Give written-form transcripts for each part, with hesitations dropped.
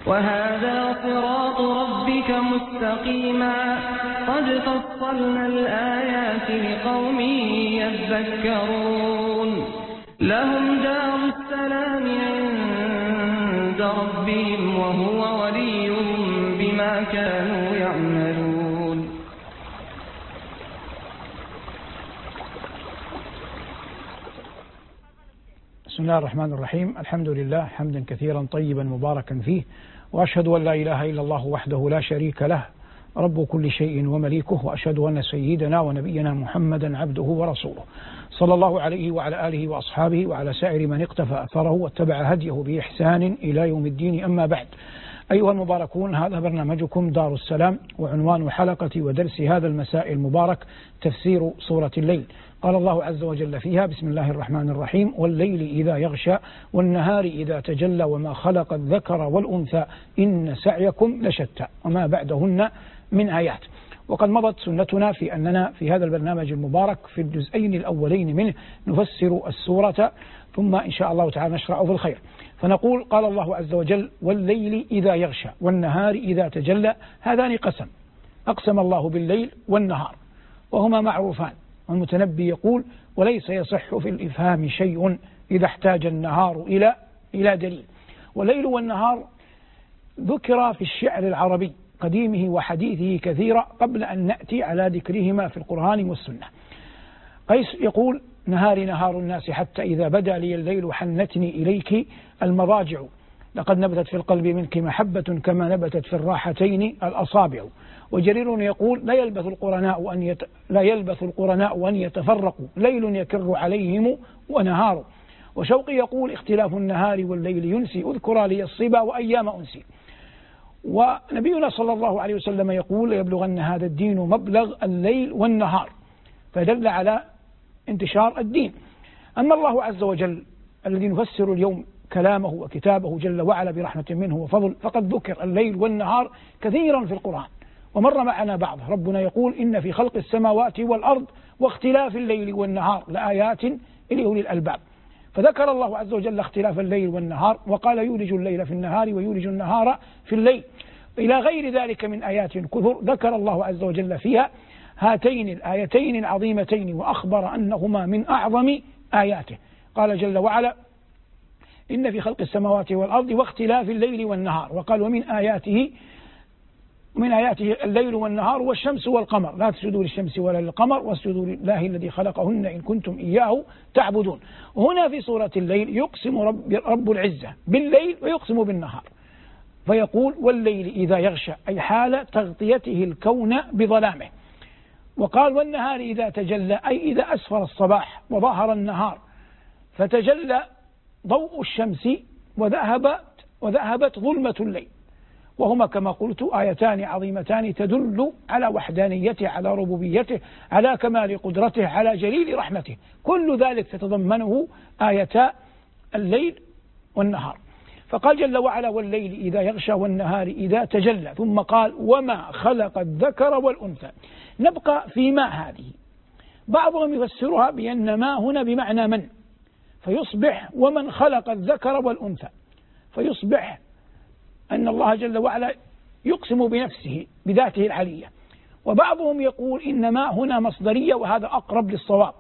وهذا صراط ربك مستقيما قد فصلنا الآيات لقوم يذكرون لهم دار السلام عند ربهم وهو وليهم بما كانوا يعملون. بسم الله الرحمن الرحيم. الحمد لله حمدا كثيرا طيبا مباركا فيه، وأشهد أن لا إله إلا الله وحده لا شريك له رب كل شيء ومليكه، وأشهد أن سيدنا ونبينا محمدا عبده ورسوله صلى الله عليه وعلى آله وأصحابه وعلى سائر من اقتفى أثره واتبع هديه بإحسان إلى يوم الدين. أما بعد، أيها المباركون، هذا برنامجكم دار السلام، وعنوان حلقة ودرس هذا المساء المبارك تفسير سورة الليل. قال الله عز وجل فيها: بسم الله الرحمن الرحيم: والليل إذا يغشى والنهار إذا تجلى وما خلق الذكر والأنثى إن سعيكم لشتى، وما بعدهن من آيات. وقد مضت سنتنا في أننا في هذا البرنامج المبارك في الجزئين الأولين منه نفسر السورة، ثم إن شاء الله تعالى نشرع في الخير. فنقول: قال الله عز وجل: والليل إذا يغشى والنهار إذا تجلى. هذان قسم، أقسم الله بالليل والنهار وهما معروفان، والمتنبي يقول: وليس يصح في الإفهام شيء إذا احتاج النهار إلى دليل. والليل والنهار ذكر في الشعر العربي قديمه وحديثه كثيرا قبل أن نأتي على ذكرهما في القرآن والسنة. قيس يقول: نهاري نهار الناس حتى إذا بدا لي الليل حنتني إليك المضاجع، لقد نبتت في القلب منك محبة كما نبتت في الراحتين الأصابع. وجرير يقول: لا يلبث القرناء أن يتفرقوا، ليل يكر عليهم ونهار. وشوقي يقول: اختلاف النهار والليل ينسي، اذكر لي الصبا وأيام أنسي. ونبينا صلى الله عليه وسلم يقول: يبلغن هذا الدين مبلغ الليل والنهار، فدل على انتشار الدين. أما الله عز وجل الذي نفسر اليوم كلامه وكتابه جل وعلا برحمة منه وفضل، فقد ذكر الليل والنهار كثيرا في القرآن ومر معنا بعضه. ربنا يقول: إن في خلق السماوات والأرض واختلاف الليل والنهار لآيات لأولي الألباب. فذكر الله عز وجل اختلاف الليل والنهار، وقال: يولج الليل في النهار ويولج النهار في الليل، إلى غير ذلك من آيات كثر ذكر الله عز وجل فيها هاتين الآيتين العظيمتين، وأخبر أنهما من أعظم آياته. قال جل وعلا: إن في خلق السماوات والأرض واختلاف الليل والنهار، وقال: ومن آياته الليل والنهار والشمس والقمر، لا تسجدوا للشمس ولا للقمر واسجدوا لله الذي خلقهن إن كنتم إياه تعبدون. وهنا في سورة الليل يقسم رب العزة بالليل ويقسم بالنهار، فيقول: والليل إذا يغشى، أي حال تغطيته الكون بظلامه. وقال: والنهار إذا تجلى، أي إذا أسفر الصباح وظهر النهار فتجلى ضوء الشمس وذهبت ظلمة الليل. وهما كما قلت آيتان عظيمتان تدل على وحدانيته، على ربوبيته، على كمال قدرته، على جليل رحمته. كل ذلك تتضمنه آيتا الليل والنهار. فقال جل وعلا: والليل إذا يغشى والنهار إذا تجلى، ثم قال: وما خلق الذكر والأنثى. نبقى في ما هذه. بعضهم يفسرها بأن ما هنا بمعنى من، فيصبح ومن خلق الذكر والأنثى، فيصبح أن الله جل وعلا يقسم بنفسه بذاته العلية. وبعضهم يقول إنما هنا مصدرية، وهذا أقرب للصواب.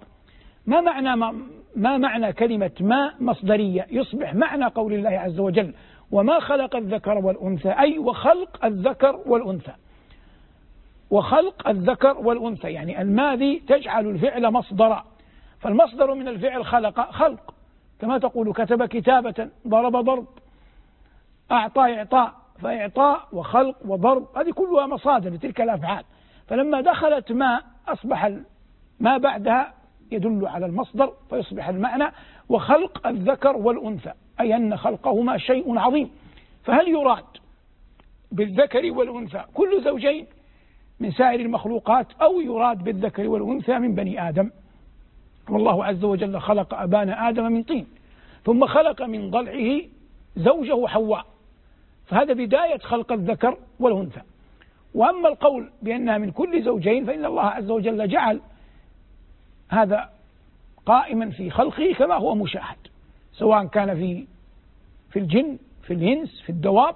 ما معنى كلمة ما مصدرية؟ يصبح معنى قول الله عز وجل: وما خلق الذكر والأنثى، أي وخلق الذكر والأنثى. وخلق الذكر والأنثى يعني الماضي تجعل الفعل مصدرا، فالمصدر من الفعل خلق، كما تقول كتب كتابة، ضرب ضرب، أعطى إعطاء، فإعطاء وخلق وضرب هذه كلها مصادر لتلك الأفعال. فلما دخلت ما أصبح ما بعدها يدل على المصدر، فيصبح المعنى وخلق الذكر والأنثى، أي أن خلقهما شيء عظيم. فهل يراد بالذكر والأنثى كل زوجين من سائر المخلوقات، أو يراد بالذكر والأنثى من بني آدم؟ والله عز وجل خلق أبانا آدم من طين، ثم خلق من ضلعه زوجه حواء، فهذا بداية خلق الذكر والأنثى. وأما القول بأنها من كل زوجين فإن الله عز وجل جعل هذا قائما في خلقه كما هو مشاهد، سواء كان في الجن، في الإنس، في الدواب،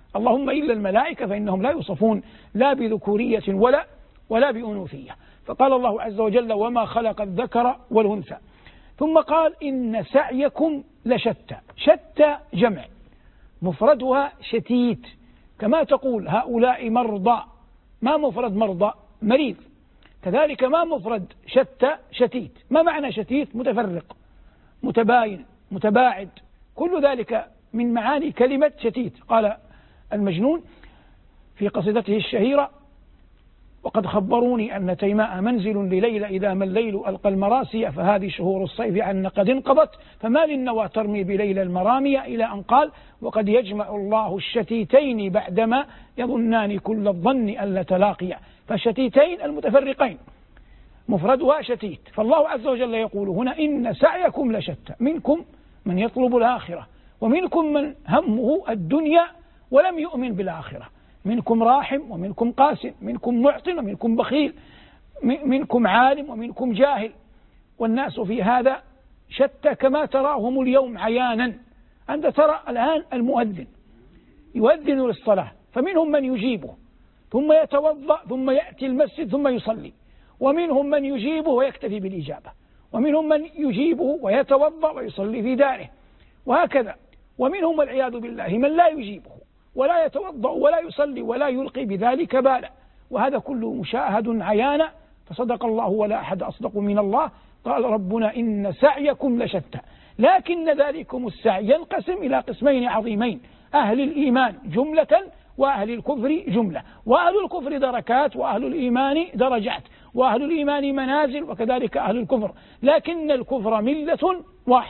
اللهم إلا الملائكة فإنهم لا يوصفون لا بذكورية ولا بأنوثية. فقال الله عز وجل وما خلق الذكر والأنثى. ثم قال إن سعيكم لشتى. شتى جمع، مفردها شتيت، كما تقول هؤلاء مرضى، ما مفرد مرضى؟ مريض. كذلك ما مفرد شتى؟ شتيت. ما معنى شتيت؟ متفرق، متباين، متباعد، كل ذلك من معاني كلمة شتيت. قال المجنون في قصيدته الشهيرة وقد خبروني أن تيماء منزل لليلى إذا ما الليل ألقى المراسي فهذه شهور الصيف عنا قد انقضت فما للنوى ترمي بليلى المرامية، إلى أن قال وقد يجمع الله الشتيتين بعدما يظنان كل الظن ألا تلاقيا. فالشتيتين المتفرقين مفردها شتيت. فالله عز وجل يقول هنا إن سعيكم لشتى، منكم من يطلب الآخرة ومنكم من همه الدنيا ولم يؤمن بالآخرة، منكم راحم ومنكم قاسم، منكم معطن ومنكم بخيل، منكم عالم ومنكم جاهل، والناس في هذا شتى كما تراهم اليوم عيانا. أنت ترى الآن المؤذن يؤذن للصلاة فمنهم من يجيبه ثم يتوضأ ثم يأتي المسجد ثم يصلي، ومنهم من يجيبه ويكتفي بالإجابة، ومنهم من يجيبه ويتوضأ ويصلي في داره، وهكذا. ومنهم والعياذ بالله من لا يجيبه ولا يتوضأ ولا يصلي ولا يلقي بذلك بالا، وهذا كله مشاهد عيانا. فصدق الله ولا أحد أصدق من الله. قال ربنا إن سعيكم لشتى، لكن ذلكم السعي ينقسم إلى قسمين عظيمين: أهل الإيمان جملة وأهل الكفر جملة، وأهل الكفر دركات وأهل الإيمان درجات، وأهل الإيمان منازل وكذلك أهل الكفر، لكن الكفر ملة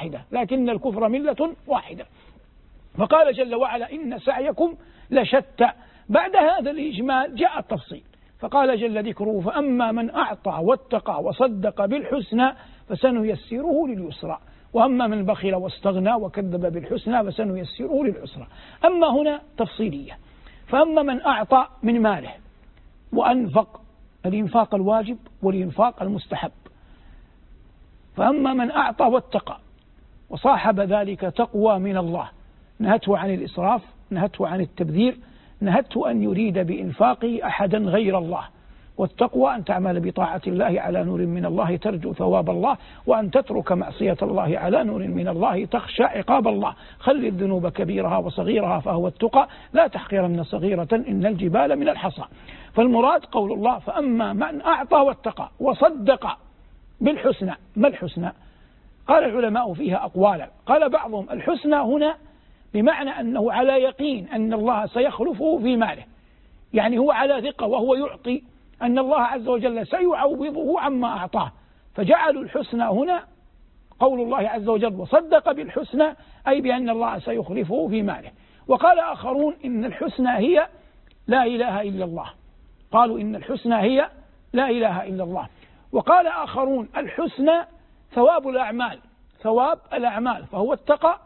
واحدة. فقال جل وعلا إن سعيكم لشتى. بعد هذا الإجمال جاء التفصيل، فقال جل ذكره فأما من أعطى واتقى وصدق بالحسنى فسنيسره لليسرى وأما من بخل واستغنى وكذب بالحسنى فسنيسره للعسرى. أما هنا تفصيلية، فأما من أعطى من ماله وأنفق، الإنفاق الواجب والإنفاق المستحب. فأما من أعطى واتقى وصاحب ذلك تقوى من الله، نهته عن الإسراف، نهته عن التبذير، نهته أن يريد بإنفاقه أحدا غير الله. والتقوى أن تعمل بطاعة الله على نور من الله ترجو ثواب الله، وأن تترك معصية الله على نور من الله تخشى عقاب الله. خل الذنوب كبيرها وصغيرها فهو التقى، لا تحقرن صغيرة إن الجبال من الحصى. فالمراد قول الله فأما من أعطى واتقى وصدق بالحسنى. ما الحسنى؟ قال العلماء فيها أقوالا. قال بعضهم الحسنى هنا بمعنى أنه على يقين أن الله سيخلفه في ماله، يعني هو على ثقة وهو يعطي أن الله عز وجل سيعوضه عما أعطاه، فجعلوا الحسنى هنا قول الله عز وجل وصدق بالحسنى، أي بأن الله سيخلفه في ماله. وقال آخرون إن الحسنى هي لا إله إلا الله، قالوا إن الحسنى هي لا إله إلا الله. وقال آخرون الحسنى ثواب الأعمال، فهو اتقى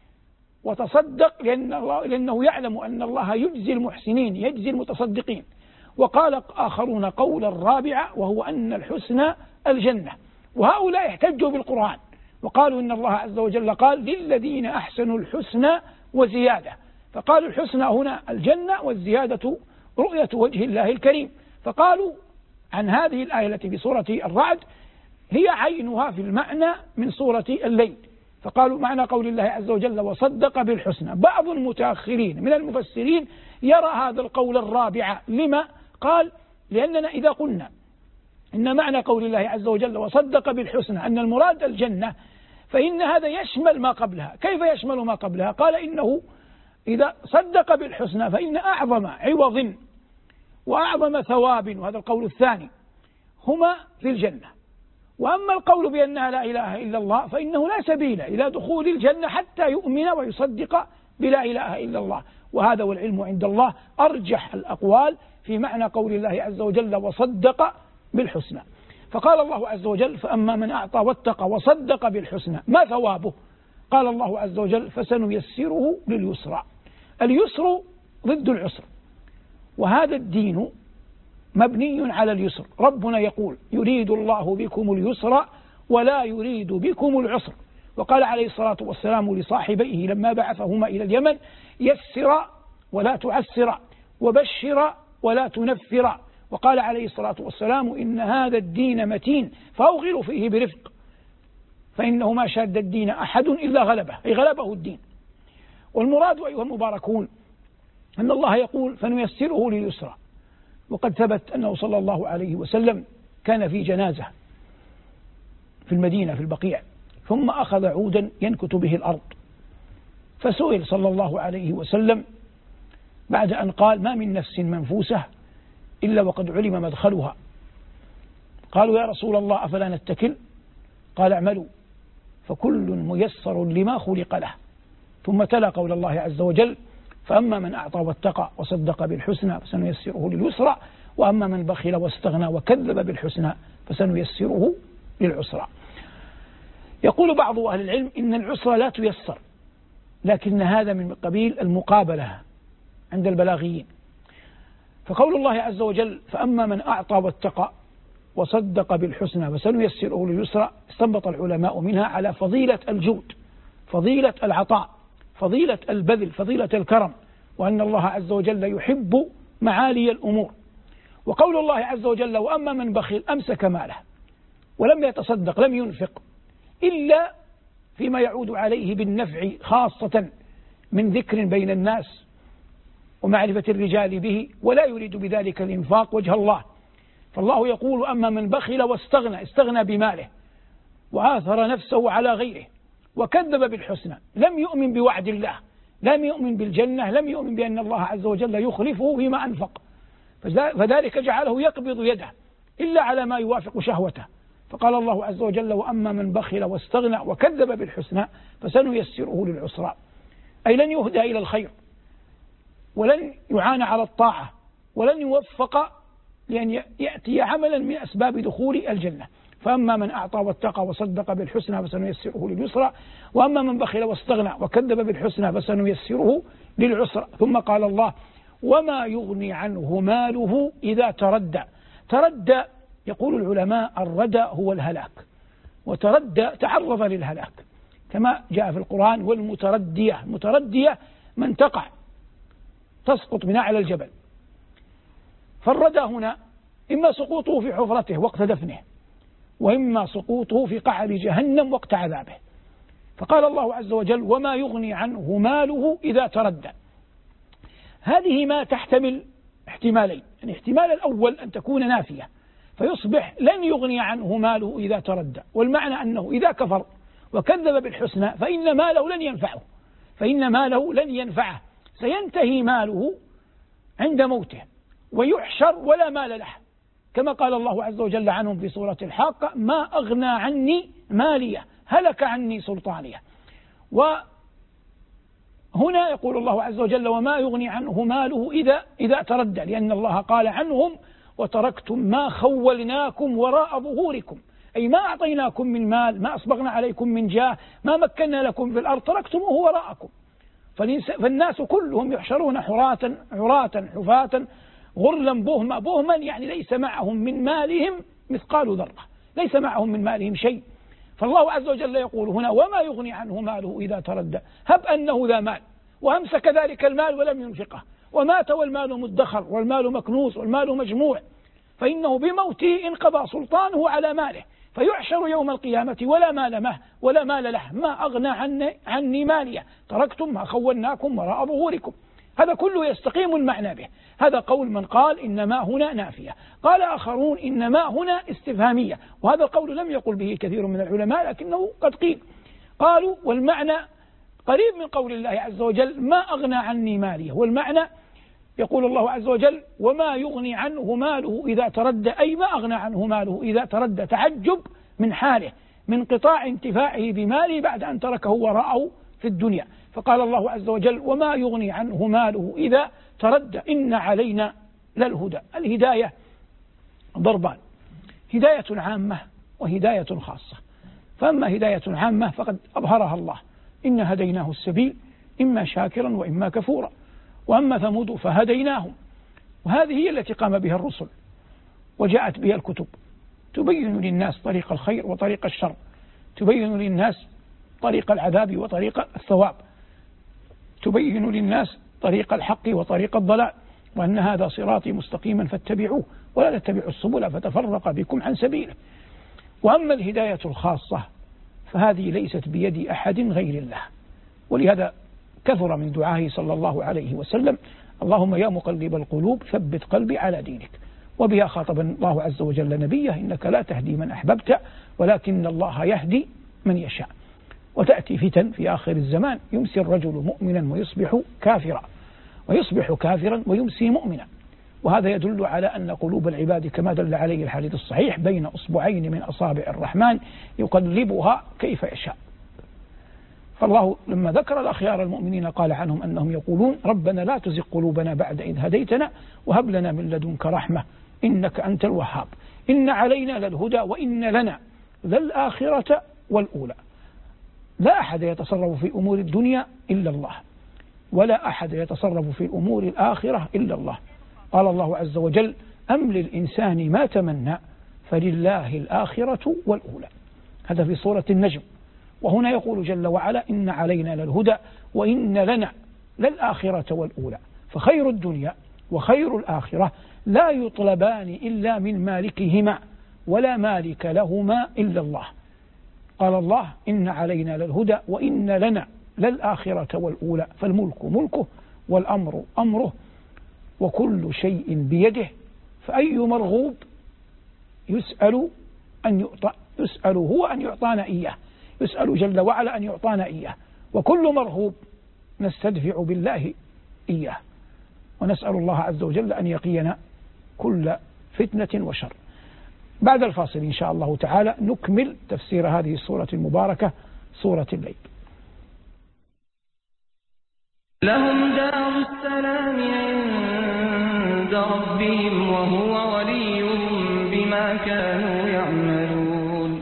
وتصدق لأنه يعلم أن الله يجزي المحسنين، يجزي المتصدقين. وقال آخرون قولا رابعا وهو أن الحسنى الجنة. وهؤلاء احتجوا بالقرآن وقالوا إن الله عز وجل قال للذين أحسنوا الحسنى وزيادة، فقالوا الحسنى هنا الجنة والزيادة رؤية وجه الله الكريم. فقالوا عن هذه الآية التي في سورة الرعد هي عينها في المعنى من سورة الليل، فقالوا معنى قول الله عز وجل وصدق بالحسنى. بعض المتأخرين من المفسرين يرى هذا القول الرابع. لما؟ قال لأننا إذا قلنا إن معنى قول الله عز وجل وصدق بالحسنى أن المراد الجنة، فإن هذا يشمل ما قبلها. كيف يشمل ما قبلها؟ قال إنه إذا صدق بالحسنى فإن أعظم عوض وأعظم ثواب، وهذا القول الثاني، هما في الجنة. وأما القول بأنها لا إله إلا الله فإنه لا سبيل إلى دخول الجنة حتى يؤمن ويصدق بلا إله إلا الله. وهذا والعلم عند الله أرجح الأقوال في معنى قول الله عز وجل وصدق بالحسنى. فقال الله عز وجل فأما من أعطى واتقى وصدق بالحسنى ما ثوابه؟ قال الله عز وجل فسنيسره لليسرى. اليسر ضد العسر، وهذا الدين مبني على اليسر. ربنا يقول يريد الله بكم اليسر ولا يريد بكم العسر. وقال عليه الصلاة والسلام لصاحبيه لما بعثهما إلى اليمن يسر ولا تعسر وبشر ولا تنفر. وقال عليه الصلاة والسلام إن هذا الدين متين فأوغلوا فيه برفق فإنه ما شاد الدين أحد إلا غلبه، أي غلبه الدين. والمراد أيها المباركون أن الله يقول فنيسره لليسرى، وقد ثبت أنه صلى الله عليه وسلم كان في جنازة في المدينة في البقيع، ثم أخذ عودا ينكت به الأرض، فسئل صلى الله عليه وسلم بعد أن قال ما من نفس منفوسة إلا وقد علم مدخلها. قالوا يا رسول الله أفلا نتكل؟ قال اعملوا فكل ميسر لما خلق له. ثم تلا قول الله عز وجل فأما من أعطى واتقى وصدق بالحسنى فسنيسره لليسرى وأما من بخل واستغنى وكذب بالحسنى فسنيسره للعسرى. يقول بعض أهل العلم إن العسرى لا تيسر، لكن هذا من قبيل المقابلة عند البلاغيين. فقول الله عز وجل فأما من أعطى واتقى وصدق بالحسنى فسنيسره لليسرى استنبط العلماء منها على فضيلة الجود، فضيلة العطاء، فضيلة البذل، فضيلة الكرم، وأن الله عز وجل يحب معالي الأمور. وقول الله عز وجل وأما من بخل أمسك ماله ولم يتصدق لم ينفق إلا فيما يعود عليه بالنفع خاصة من ذكر بين الناس ومعرفة الرجال به، ولا يريد بذلك الإنفاق وجه الله. فالله يقول أما من بخل واستغنى، استغنى بماله وآثر نفسه على غيره وكذب بالحسنى، لم يؤمن بوعد الله، لم يؤمن بالجنة، لم يؤمن بأن الله عز وجل يخلفه فيما أنفق، فذلك جعله يقبض يده إلا على ما يوافق شهوته. فقال الله عز وجل وأما من بخل واستغنى وكذب بالحسنى فسنيسره للعسرى، أي لن يهدى إلى الخير ولن يعان على الطاعة ولن يوفق لأن يأتي عملا من أسباب دخول الجنة. فأما من أعطى واتقى وصدق بالحسنى فسنيسره لليسرى وأما من بخل واستغنى وكذب بالحسنى فسنيسره للعسرى. ثم قال الله وما يغني عنه ماله إذا تردى. تردى يقول العلماء الردى هو الهلاك، وتردى تعرض للهلاك كما جاء في القرآن والمتردية، المتردية من تقع تسقط من أعلى الجبل. فالردى هنا إما سقوطه في حفرته وقت دفنه وإما سقوطه في قعر جهنم وقت عذابه. فقال الله عز وجل وما يغني عنه ماله إذا تردى. هذه ما تحتمل احتمالين، يعني الاحتمال الأول أن تكون نافية فيصبح لن يغني عنه ماله إذا تردى، والمعنى أنه إذا كفر وكذب بالحسنى فإن ماله لن ينفعه، فإن ماله لن ينفعه، سينتهي ماله عند موته ويحشر ولا مال له، كما قال الله عز وجل عنهم في سورة الحاقة ما أغنى عني مالية هلك عني سلطانية. وهنا يقول الله عز وجل وما يغني عنه ماله إذا تردى، لأن الله قال عنهم وتركتم ما خولناكم وراء ظهوركم، أي ما أعطيناكم من مال، ما أصبغنا عليكم من جاه، ما مكنا لكم في الأرض تركتموه وراءكم. فالناس كلهم يحشرون عراة حفاة غرلا بهما يعني ليس معهم من مالهم مثقال ذرة، ليس معهم من مالهم شيء. فالله عز وجل يقول هنا وما يغني عنه ماله إذا تردى، هب أنه ذا مال وأمسك ذلك المال ولم ينفقه ومات والمال مدخر والمال مكنوس والمال مجموع، فإنه بموته انقضى سلطانه على ماله فيحشر يوم القيامة ولا مال له ما أغنى عني مالية تركتم ما خولناكم وراء ظهوركم. هذا كله يستقيم المعنى به. هذا قول من قال إنما هنا نافية. قال آخرون إنما هنا استفهامية، وهذا القول لم يقل به كثير من العلماء لكنه قد قيل. قالوا والمعنى قريب من قول الله عز وجل ما أغنى عني مالية، والمعنى يقول الله عز وجل وما يغني عنه ماله إذا تردى، أي ما أغنى عنه ماله إذا تردى، تعجب من حاله من قطاع انتفاعه بماله بعد أن تركه وراءه في الدنيا. فقال الله عز وجل وما يغني عنه ماله إذا تردى إن علينا للهدى. الهداية ضربان، هداية عامة وهداية خاصة. فأما هداية عامة فقد أظهرها الله إن هديناه السبيل إما شاكرا وإما كفورا، وأما ثمود فهديناهم، وهذه هي التي قام بها الرسل وجاءت بها الكتب تبين للناس طريق الخير وطريق الشر، تبين للناس طريق العذاب وطريق الثواب، تبين للناس طريق الحق وطريق الضلال، وأن هذا صراطي مستقيما فاتبعوه ولا تتبعوا السبل فتفرق بكم عن سبيله. وأما الهداية الخاصة فهذه ليست بيد أحد غير الله، ولهذا كثر من دعائه صلى الله عليه وسلم: اللهم يا مقلب القلوب ثبت قلبي على دينك. وبها خاطب الله عز وجل نبيه: إنك لا تهدي من أحببت ولكن الله يهدي من يشاء. وتأتي فتن في آخر الزمان يمسي الرجل مؤمنا ويصبح كافرا، ويصبح كافرا ويمسي مؤمنا، وهذا يدل على أن قلوب العباد كما دل عليه الحديث الصحيح بين أصبعين من أصابع الرحمن يقلبها كيف يشاء. فالله لما ذكر الأخيار المؤمنين قال عنهم أنهم يقولون: ربنا لا تزغ قلوبنا بعد إذ هديتنا وهب لنا من لدنك رحمة إنك أنت الوهاب، إن علينا للهدى وإن لنا للآخرة والأولى. لا أحد يتصرف في أمور الدنيا إلا الله، ولا أحد يتصرف في أمور الآخرة إلا الله. قال الله عز وجل: أم للإنسان ما تمنى فلله الآخرة والأولى. هذا في سورة النجم. وهنا يقول جل وعلا: إن علينا للهدى وإن لنا للآخرة والأولى. فخير الدنيا وخير الآخرة لا يطلبان إلا من مالكهما، ولا مالك لهما إلا الله. قال الله: إن علينا للهدى وإن لنا للآخرة والأولى. فالملك ملكه والأمر أمره وكل شيء بيده، فأي مرغوب يسأل هو أن يعطانا إياه، يسأل جل وعلا أن يعطانا إياه، وكل مرهوب نستدفع بالله إياه، ونسأل الله عز وجل أن يقينا كل فتنة وشر. بعد الفاصل إن شاء الله تعالى نكمل تفسير هذه السورة المباركة، سورة الليل. لهم دار السلام عند ربهم وهو وليهم بما كانوا يعملون.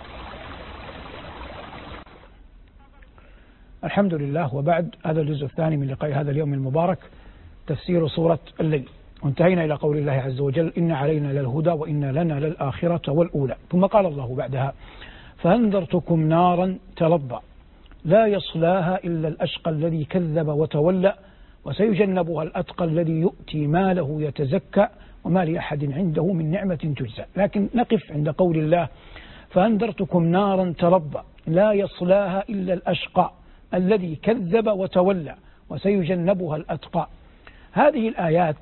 الحمد لله. وبعد، هذا الجزء الثاني من لقاء هذا اليوم المبارك، تفسير سورة الليل. وانتهينا إلى قول الله عز وجل: إن علينا للهدى وإن لنا للآخرة والأولى. ثم قال الله بعدها: فأنذرتكم نارا تلظى لا يصلاها إلا الأشقى الذي كذب وتولى وسيجنبها الأتقى الذي يؤتي ماله يتزكى وما لأحد عنده من نعمة تجزى. لكن نقف عند قول الله: فأنذرتكم نارا تلظى لا يصلاها إلا الأشقى الذي كذب وتولى وسيجنبها الأتقى. هذه الآيات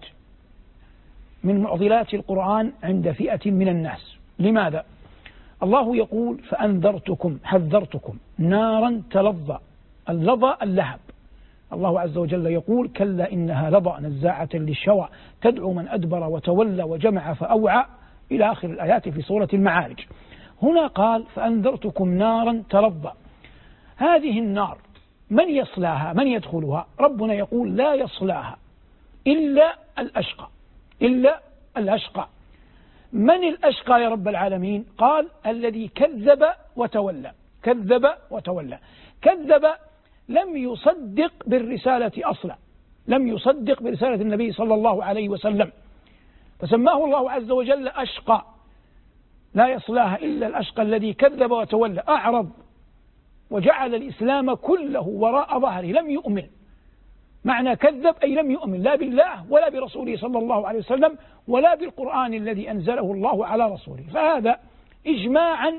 من معضلات القرآن عند فئة من الناس. لماذا؟ الله يقول: فأنذرتكم، حذرتكم نارا تلظى. اللظى اللهب. الله عز وجل يقول: كلا إنها لظى نزاعة للشوى تدعو من أدبر وتولى وجمع فأوعى، إلى آخر الآيات في سورة المعارج. هنا قال: فأنذرتكم نارا تلظى. هذه النار من يصلاها؟ من يدخلها؟ ربنا يقول: لا يصلاها إلا الأشقى، إلا الأشقى. من الأشقى يا رب العالمين؟ قال: الذي كذب وتولى. كذب وتولى. كذب، لم يصدق بالرسالة أصلا، لم يصدق برسالة النبي صلى الله عليه وسلم، فسماه الله عز وجل أشقى. لا يصلاها إلا الأشقى الذي كذب وتولى، أعرض وجعل الإسلام كله وراء ظهره، لم يؤمن. معنى كذب أي لم يؤمن، لا بالله ولا برسوله صلى الله عليه وسلم ولا بالقرآن الذي أنزله الله على رسوله. فهذا إجماعا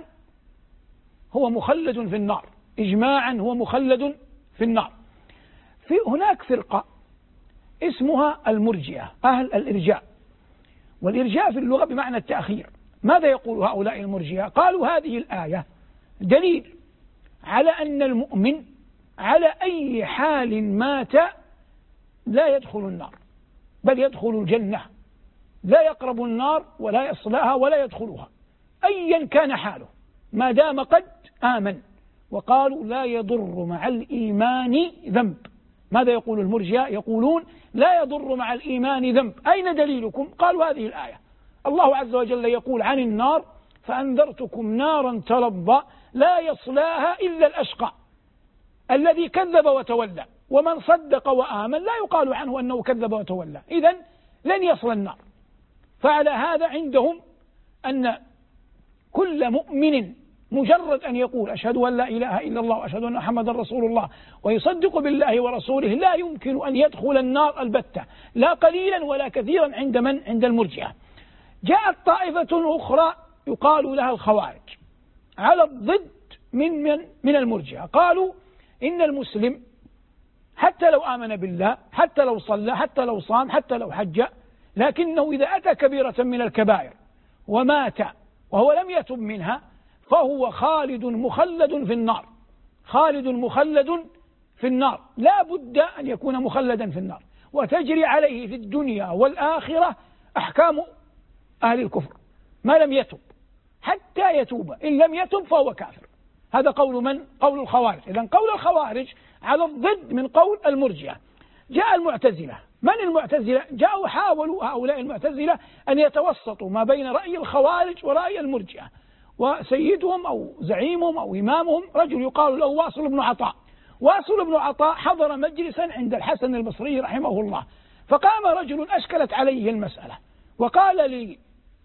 هو مخلد في النار، إجماعا هو مخلد في النار. في هناك فرقة اسمها المرجئة، أهل الإرجاء. والإرجاء في اللغة بمعنى التأخير. ماذا يقول هؤلاء المرجئة؟ قالوا: هذه الآية دليل على أن المؤمن على أي حال مات لا يدخل النار، بل يدخل الجنة، لا يقرب النار ولا يصلاها ولا يدخلها أيا كان حاله ما دام قد آمن. وقالوا: لا يضر مع الإيمان ذنب. ماذا يقول المرجئة؟ يقولون: لا يضر مع الإيمان ذنب. أين دليلكم؟ قالوا: هذه الآية. الله عز وجل يقول عن النار: فأنذرتكم نارا تلظى لا يصلاها إلا الأشقى الذي كذب وتولى. ومن صدق وآمن لا يقال عنه أنه كذب وتولى، إذن لن يصل النار. فعلى هذا عندهم أن كل مؤمن مجرد أن يقول أشهد أن لا إله إلا الله وأشهد أن محمدا رسول الله ويصدق بالله ورسوله لا يمكن أن يدخل النار البتة، لا قليلا ولا كثيرا. عند من؟ عند المرجئة. جاءت طائفة أخرى يقال لها الخوارج على الضد من المرجئة، قالوا إن المسلم حتى لو آمن بالله، حتى لو صلى، حتى لو صام، حتى لو حج، لكنه إذا أتى كبيرة من الكبائر ومات وهو لم يتب منها فهو خالد مخلد في النار، خالد مخلد في النار، لا بد أن يكون مخلدا في النار، وتجري عليه في الدنيا والآخرة أحكام أهل الكفر ما لم يتب حتى يتوب، إن لم يتب فهو كافر. هذا قول من؟ قول الخوارج. إذن قول الخوارج على الضد من قول المرجئة. جاء المعتزلة. من المعتزلة؟ جاءوا حاولوا هؤلاء المعتزلة أن يتوسطوا ما بين رأي الخوارج ورأي المرجئة، وسيدهم أو زعيمهم أو إمامهم رجل يقال له واصل بن عطاء. واصل بن عطاء حضر مجلسا عند الحسن البصري رحمه الله، فقام رجل أشكلت عليه المسألة وقال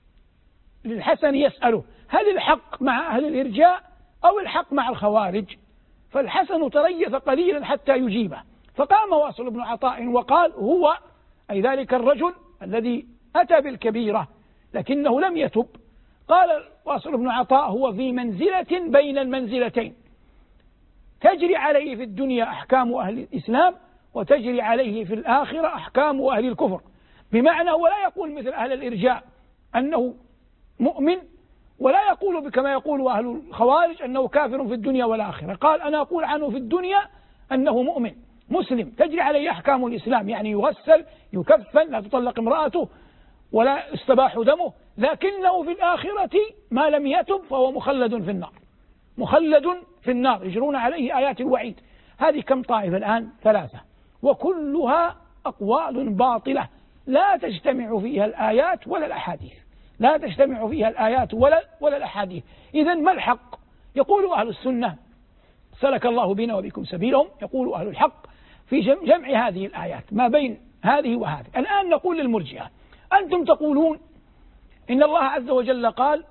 للحسن يسأله هل الحق مع أهل الإرجاء أو الحق مع الخوارج؟ فالحسن تريث قليلا حتى يجيبه، فقام واصل بن عطاء وقال هو أي ذلك الرجل الذي أتى بالكبيرة لكنه لم يتب، قال واصل بن عطاء هو في منزلة بين المنزلتين، تجري عليه في الدنيا أحكام أهل الإسلام وتجري عليه في الآخرة أحكام أهل الكفر، بمعنى ولا يقول مثل أهل الإرجاء أنه مؤمن، ولا يقول كما يقول أهل الخوارج أنه كافر في الدنيا والآخرة. قال أنا أقول عنه في الدنيا أنه مؤمن مسلم تجري عليه أحكام الإسلام، يعني يغسل يكفن لا تطلق امرأته ولا استباح دمه، لكنه في الآخرة ما لم يتب فهو مخلد في النار، مخلد في النار، يجرون عليه آيات الوعيد. هذه كم طائفة الآن؟ 3، وكلها أقوال باطلة لا تجتمع فيها الآيات ولا الأحاديث، لا تجتمع فيها الآيات ولا الأحاديث. إذن ما الحق؟ يقول أهل السنة سلك الله بنا وبكم سبيلهم، يقول أهل الحق في جمع هذه الآيات ما بين هذه وهذه. الآن نقول للمرجئة أنتم تقولون إن الله عز وجل قال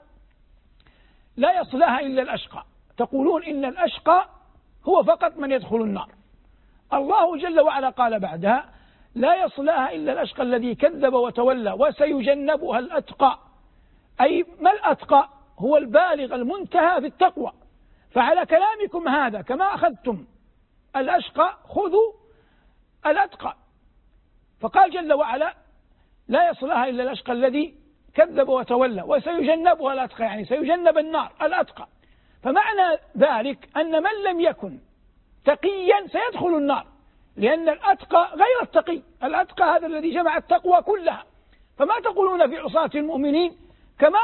لا يصلها إلا الأشقى، تقولون إن الأشقى هو فقط من يدخل النار. الله جل وعلا قال بعدها لا يصلها إلا الأشقى الذي كذب وتولى وسيجنبها الأتقى، أي ما الأتقى؟ هو البالغ المنتهى في التقوى. فعلى كلامكم هذا كما أخذتم الأشقى خذوا الأتقى، فقال جل وعلا لا يصلها إلا الأشقى الذي كذب وتولى وسيجنبها الأتقى، يعني سيجنب النار الأتقى. فمعنى ذلك أن من لم يكن تقيا سيدخل النار، لأن الأتقى غير التقي، الأتقى هذا الذي جمع التقوى كلها. فما تقولون في عصاة المؤمنين كما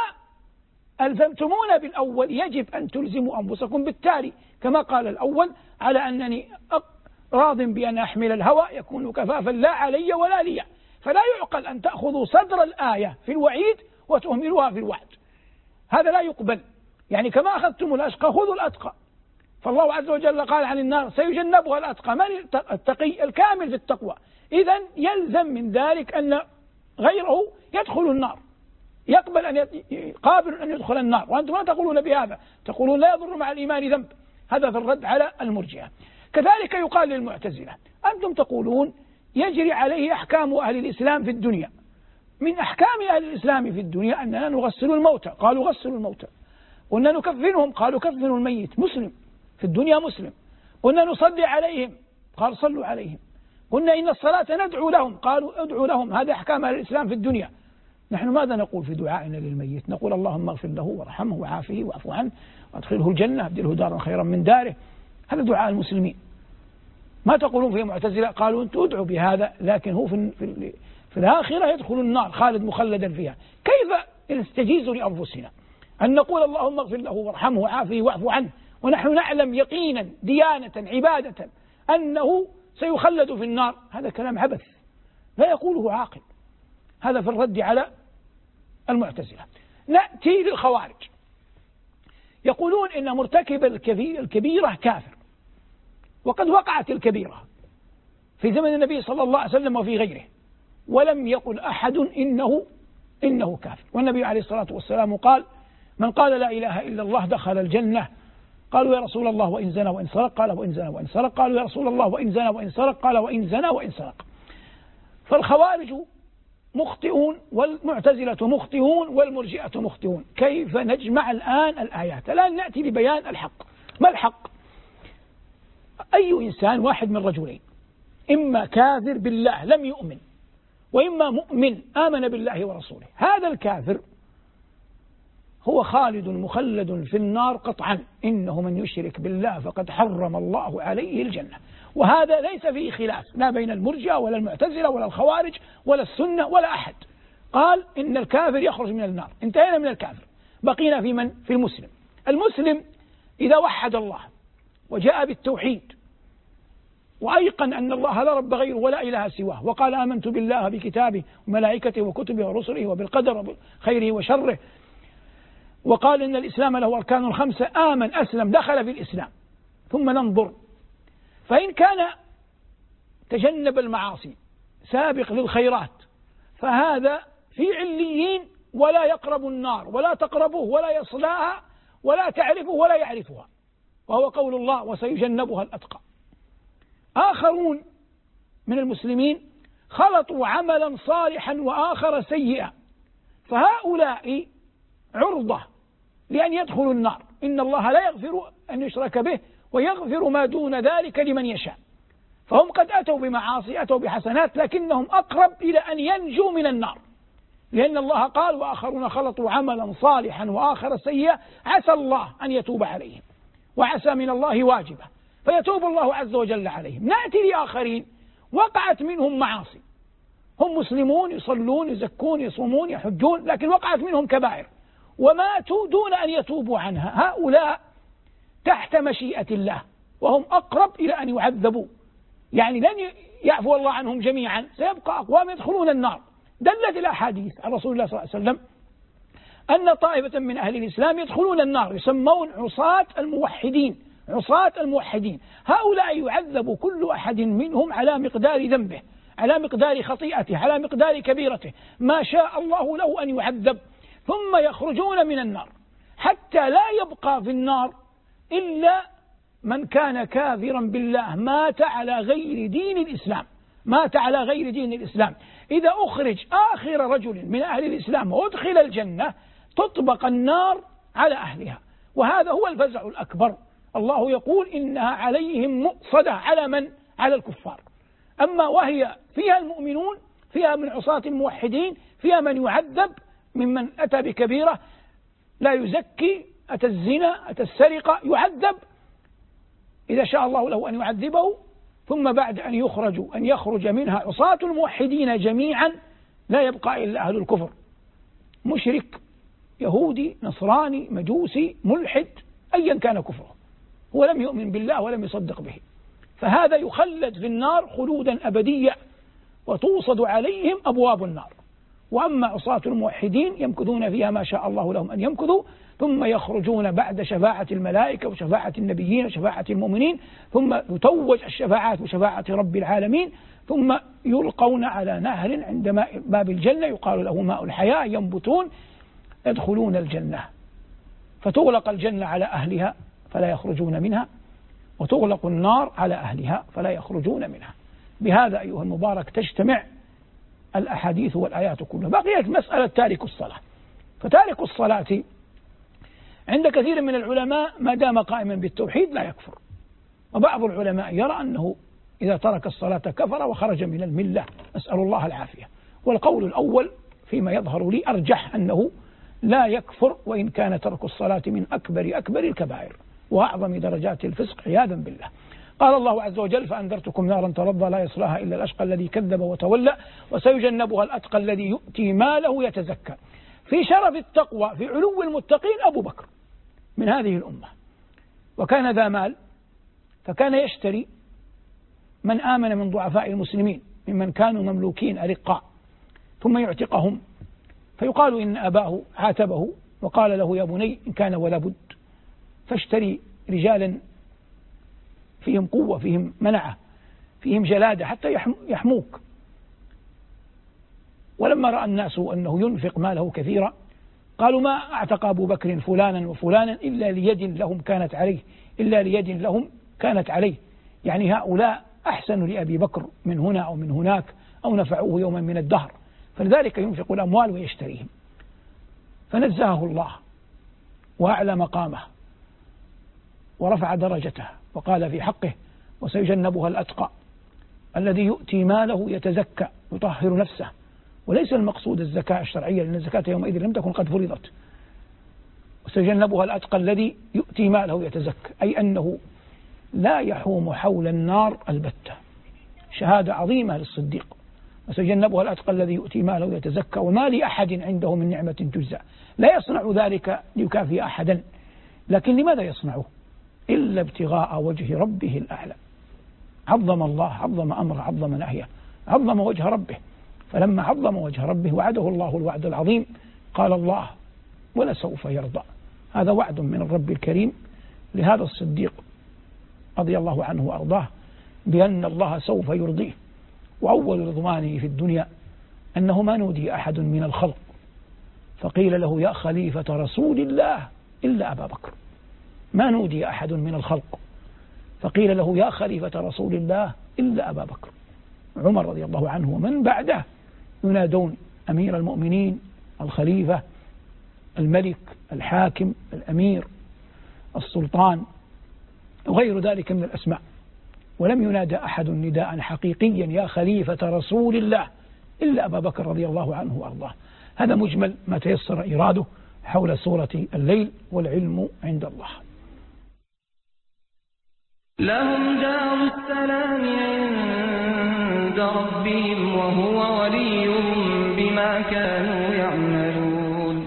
ألزمتمونا بالأول يجب أن تلزموا أنفسكم بالتالي، كما قال الأول على أنني راض بأن أحمل الهوى يكون كفافا لا علي ولا لي، فلا يعقل أن تأخذوا صدر الآية في الوعيد وتهملوها في الوعد، هذا لا يقبل. يعني كما أخذتم الأشقى خذوا الأتقى، فالله عز وجل قال عن النار سيجنبها الأتقى، من التقي الكامل في التقوى. إذن يلزم من ذلك أن غيره يدخل النار، يقبل قابل أن يدخل النار، وأنتم ما تقولون بهذا، تقولون لا يضر مع الإيمان ذنب. هذا في الرد على المرجئة. كذلك يقال للمعتزلة أنتم تقولون يجري عليه أحكام أهل الإسلام في الدنيا، من أحكام أهل الإسلام في الدنيا أننا نغسل الموتى، قالوا غسلوا الموتى، قلنا نكفنهم، قالوا كفنوا الميت مسلم في الدنيا مسلم، قلنا نصلي عليهم، قالوا صلوا عليهم، قلنا إن الصلاة ندعو لهم، قالوا ادعوا لهم، هذا أحكام أهل الإسلام في الدنيا. نحن ماذا نقول في دعائنا للميت؟ نقول اللهم اغفر له وارحمه وعافه واعف عنه وادخله الجنة ابدله دارا خيرا من داره، هذا دعاء المسلمين. ما تقولون في المعتزلة قالوا أنتم ادعوا بهذا لكن هو في الآخرة يدخل النار خالد مخلدا فيها. كيف نستجيز لأنفسنا أن نقول اللهم اغفر له وارحمه وعافه واعف عنه ونحن نعلم يقينا ديانة عبادة أنه سيخلد في النار؟ هذا كلام عبث لا يقوله عاقل. هذا في الرد على المعتزلة. نأتي للخوارج، يقولون إن مرتكب الكبيرة كافر، وقد وقعت الكبيرة في زمن النبي صلى الله عليه وسلم وفي غيره، ولم يقل أحد إنه كافر. والنبي عليه الصلاة والسلام قال من قال لا إله إلا الله دخل الجنة. قالوا يا رسول الله وإن زنى وإن سرق؟ قال وإن زنى وإن سرق. قالوا يا رسول الله وإن زنى وإن سرق؟ قال وإن زنى وإن سرق. فالخوارج مخطئون والمعتزلة مخطئون والمرجئة مخطئون. كيف نجمع الآن الآيات؟ الآن نأتي لبيان الحق. ما الحق؟ أي إنسان واحد من رجلين، إما كافر بالله لم يؤمن، وإما مؤمن آمن بالله ورسوله. هذا الكافر هو خالد مخلد في النار قطعا، إنه من يشرك بالله فقد حرم الله عليه الجنة. وهذا ليس فيه خلاف لا بين المرجئة ولا المعتزلة ولا الخوارج ولا السنة ولا أحد. قال إن الكافر يخرج من النار. انتهينا من الكافر، بقينا في من؟ في المسلم. المسلم إذا وحد الله وجاء بالتوحيد وأيقن أن الله لا رب غيره ولا إله سواه، وقال آمنت بالله بكتابه وملائكته وكتبه ورسله وبالقدر خيره وشره، وقال إن الإسلام له أركان 5، آمن أسلم دخل في الإسلام. ثم ننظر، فإن كان تجنب المعاصي سابق للخيرات فهذا في عليين ولا يقرب النار ولا تقربه ولا يصلاها ولا تعرفه ولا يعرفها، وهو قول الله وسيجنبها الأتقى. آخرون من المسلمين خلطوا عملا صالحا وآخر سيئا، فهؤلاء عرضة لأن يدخلوا النار. إن الله لا يغفر أن يشرك به ويغفر ما دون ذلك لمن يشاء. فهم قد أتوا بمعاصي، أتوا بحسنات، لكنهم أقرب إلى أن ينجوا من النار، لأن الله قال وآخرون خلطوا عملا صالحا وآخر سيئا عسى الله أن يتوب عليهم، وعسى من الله واجبة فيتوب الله عز وجل عليهم. نأتي لآخرين وقعت منهم معاصي، هم مسلمون يصلون يزكون يصومون يحجون، لكن وقعت منهم كبائر وماتوا دون أن يتوبوا عنها. هؤلاء تحت مشيئة الله وهم أقرب إلى أن يعذبوا، يعني لن يعفو الله عنهم جميعا، سيبقى أقوام يدخلون النار. دلت الأحاديث عن رسول الله صلى الله عليه وسلم أن طائفة من أهل الإسلام يدخلون النار يسمون عصاة الموحدين. عصاة الموحدين هؤلاء يعذب كل أحد منهم على مقدار ذنبه، على مقدار خطيئته، على مقدار كبيرته، ما شاء الله له أن يعذب، ثم يخرجون من النار حتى لا يبقى في النار إلا من كان كافرا بالله مات على غير دين الإسلام، مات على غير دين الإسلام. إذا أخرج آخر رجل من أهل الإسلام وأدخل الجنة تطبق النار على أهلها، وهذا هو الفزع الأكبر. الله يقول إنها عليهم مؤصدة. على من؟ على الكفار. أما وهي فيها المؤمنون، فيها من عصاة الموحدين، فيها من يعذب ممن أتى بكبيرة لا يزكي، أتى الزنا، أتى السرقة، يعذب إذا شاء الله له أن يعذبه، ثم بعد أن يخرج منها عصاة الموحدين جميعا لا يبقى إلا أهل الكفر، مشرك يهودي نصراني مجوسي ملحد أيا كان كفره، هو لم يؤمن بالله ولم يصدق به، فهذا يخلد في النار خلودا أبديا وتوصد عليهم أبواب النار. وأما عصاة الموحدين يمكثون فيها ما شاء الله لهم أن يمكثوا، ثم يخرجون بعد شفاعة الملائكة وشفاعة النبيين وشفاعة المؤمنين، ثم يتوج الشفاعات بشفاعة رب العالمين، ثم يلقون على نهر عند باب الجنة يقال له ماء الحياة، ينبتون يدخلون الجنة، فتغلق الجنة على أهلها فلا يخرجون منها، وتغلق النار على أهلها فلا يخرجون منها. بهذا أيها المبارك تجتمع الأحاديث والآيات كلها. بقيت مسألة تارك الصلاة. فتارك الصلاة عند كثير من العلماء ما دام قائما بالتوحيد لا يكفر، وبعض العلماء يرى أنه إذا ترك الصلاة كفر وخرج من الملة، نسأل الله العافية. والقول الأول فيما يظهر لي أرجح، أنه لا يكفر وإن كان ترك الصلاة من أكبر الكبائر وأعظم درجات الفسق عياذا بالله. قال الله عز وجل فأنذرتكم نارا تلظى لا يصلاها إلا الأشقى الذي كذب وتولى وسيجنبها الأتقى الذي يؤتي ماله يتزكى. في شرف التقوى في علو المتقين أبو بكر من هذه الأمة، وكان ذا مال، فكان يشتري من آمن من ضعفاء المسلمين ممن كانوا مملوكين أرقاء ثم يعتقهم، فيقال إن أباه عاتبه وقال له يا بني إن كان ولا بد فاشتري رجالا فيهم قوة فيهم منعة فيهم جلادة حتى يحموك. ولما رأى الناس أنه ينفق ماله كثيرا قالوا ما أعتق أبو بكر فلانا وفلانا إلا ليد لهم كانت عليه، إلا ليد لهم كانت عليه، يعني هؤلاء أحسن لأبي بكر من هنا أو من هناك أو نفعوه يوما من الدهر، فلذلك ينفق الأموال ويشتريهم. فنزهه الله وأعلى مقامه ورفع درجته وقال في حقه: وسيجنبها الأتقى الذي يؤتي ماله يتزكى يطهر نفسه. وليس المقصود الزكاة الشرعية، لأن الزكاة يومئذ لم تكن قد فرضت. وسيجنبها الأتقى الذي يؤتي ماله يتزكى، أي أنه لا يحوم حول النار البتة. شهادة عظيمة للصديق. وسيجنبها الأتقى الذي يؤتي ماله يتزكى وما لأحد عنده من نعمة تجزى. لا يصنع ذلك ليكافئ أحدا، لكن لماذا يصنعه؟ إلا ابتغاء وجه ربه الأعلى. عظم الله، عظم أمره، عظم نهيه، عظم وجه ربه. فلما عظم وجه ربه وعده الله الوعد العظيم، قال الله: ولسوف يرضى. هذا وعد من الرب الكريم لهذا الصديق رضي الله عنه وأرضاه بأن الله سوف يرضيه. وأول رضوانه في الدنيا أنه ما نودي أحد من الخلق فقيل له: يا خليفة رسول الله إلا أبا بكر. ما نودي أحد من الخلق فقيل له: يا خليفة رسول الله إلا أبا بكر. عمر رضي الله عنه ومن بعده ينادون أمير المؤمنين، الخليفة، الملك، الحاكم، الأمير، السلطان وغير ذلك من الأسماء، ولم ينادى أحد نداء حقيقيا يا خليفة رسول الله إلا أبا بكر رضي الله عنه وأرضاه. هذا مجمل ما تيسر إراده حول سورة الليل، والعلم عند الله. لهم دار السلام عند ربهم وهو وليهم بما كانوا يعملون.